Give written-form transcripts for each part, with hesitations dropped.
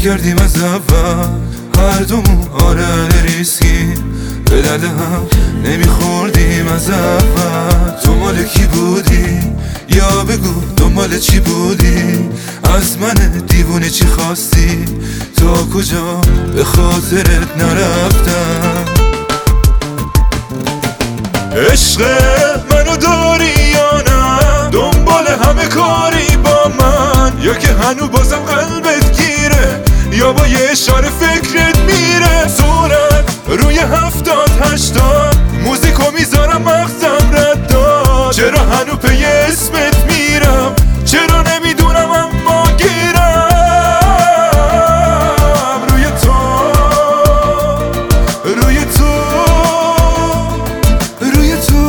میکردیم از اول هر دومون آره ریسکی به درد هم نمیخوردیم از اول. تو مال کی بودی؟ یا بگو دنبال چی بودی؟ از من دیوونه چی خواستی؟ تا کجا به خاطرت نرفتم؟ عشق منو داری یا نه؟ دنبال همه کاری با من، یا که هنو بازم قلبت گیره، یا با یه اشاره فکرت میره؟ صورت روی 70-80 موزیکو میذارم مغزم رد داد. چرا هنو پی اسمت میرم؟ چرا نمیدونم اما گیرم روی تو، روی تو، روی تو.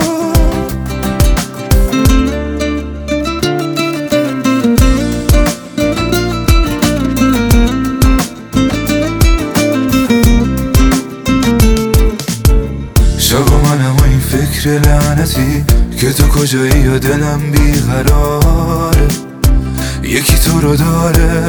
شبا منم و این فکر لعنتی که تو کجایی یا دلم بیقراره، یکی تو رو داره.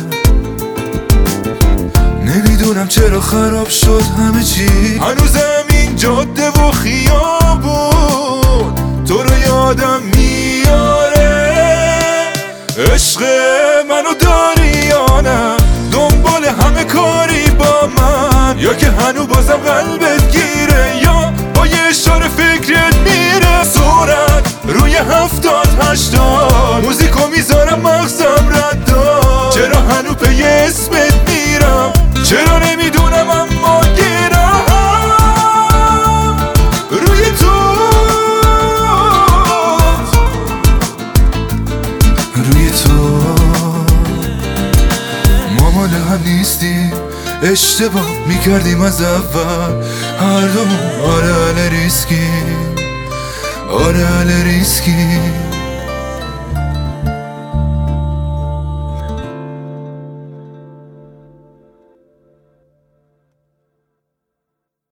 نمیدونم چرا خراب شد همه چی، هنوزم این جاده و خیابون تو رو یادم میاره. عشق منو داری یا نه؟ دنبال همه کاری با من، یا که هنو بازم قلبت گیره، یا با یه اشاره فکرت میره؟ صورت روی 70-80 موزیکو میذارم مغزم رد داد. چرا هنو پی اسمت میرم؟ چرا نمیدونم اما گیرم روی تو، روی تو. ما مال هم نیستیم، اشتباه میکردیم از اول هر دومون. آره ریسکی، آره ریسکی.